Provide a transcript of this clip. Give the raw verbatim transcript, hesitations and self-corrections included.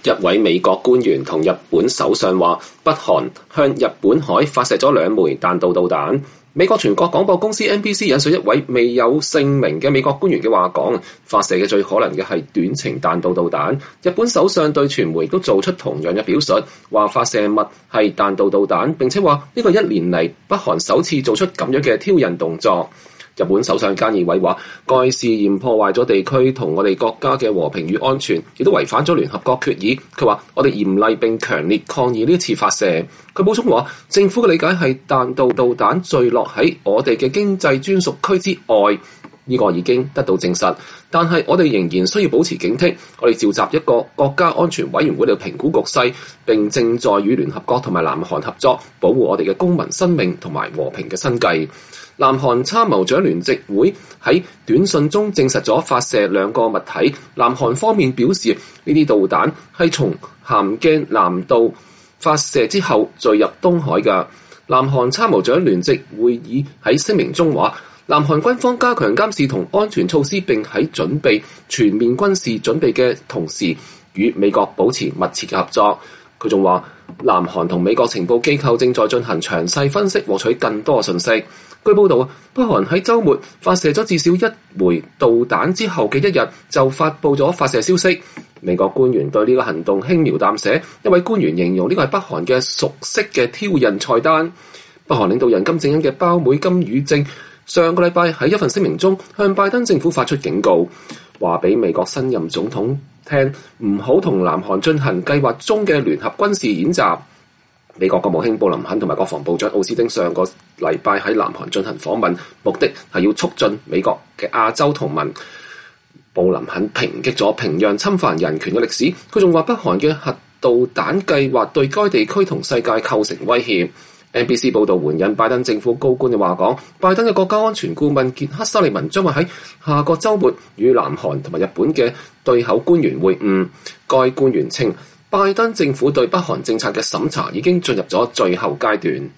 一位美國官員同日本首相話，北韓向日本海發射咗兩枚彈道導彈。美國全國廣播公司 N B C 引述一位未有姓名嘅美國官員嘅話講，發射嘅最可能嘅係短程彈道導彈。日本首相對傳媒都做出同樣嘅表述，話發射物係彈道導彈，並且話呢個一年嚟北韓首次做出咁樣嘅挑釁動作。日本首相菅義偉話，該試驗破壞咗地區同我哋國家嘅和平與安全，亦都違反咗聯合國決議。佢話：我哋嚴厲並強烈抗議呢次發射。佢補充話，政府嘅理解係彈道導彈墜落喺我哋嘅經濟專屬區之外，呢個已經得到證實。但係我哋仍然需要保持警惕。我哋召集一個國家安全委員會嚟評估局勢，並正在與聯合國同埋南韓合作，保護我哋嘅公民生命同埋和平嘅生計。南韓參謀長聯席會喺短信中證實咗發射兩個物體。南韓方面表示，呢啲導彈係從咸鏡南道發射之後墜入東海嘅。南韓參謀長聯席會議喺聲明中話，南韓軍方加強監視同安全措施，並喺準備全面軍事準備嘅同時，與美國保持密切嘅合作。佢仲話，南韓同美國情報機構正在進行詳細分析，獲取更多信息。據報道，北韓喺週末發射咗至少一枚導彈之後嘅一日，就發布咗發射消息。美國官員對呢個行動輕描淡寫，一位官員形容呢個係北韓嘅熟悉嘅挑釁菜單。北韓領導人金正恩嘅胞妹金與正上個禮拜喺一份聲明中向拜登政府發出警告，話俾美國新任總統聽，唔好同南韓進行計劃中嘅聯合軍事演習。美國國務卿布林肯同埋國防部長奧斯汀上個禮拜喺南韓進行訪問，目的係要促進美國嘅亞洲同盟。布林肯抨擊咗平壤侵犯人權嘅歷史，佢仲話北韓嘅核導彈計劃對該地區同世界構成威脅。N B C 報道援引拜登政府高官嘅話講，拜登嘅國家安全顧問傑克沙利文將會喺下個週末與南韓同埋日本嘅對口官員會晤。該官員稱，拜登政府對北韓政策嘅審查已經進入咗最後階段。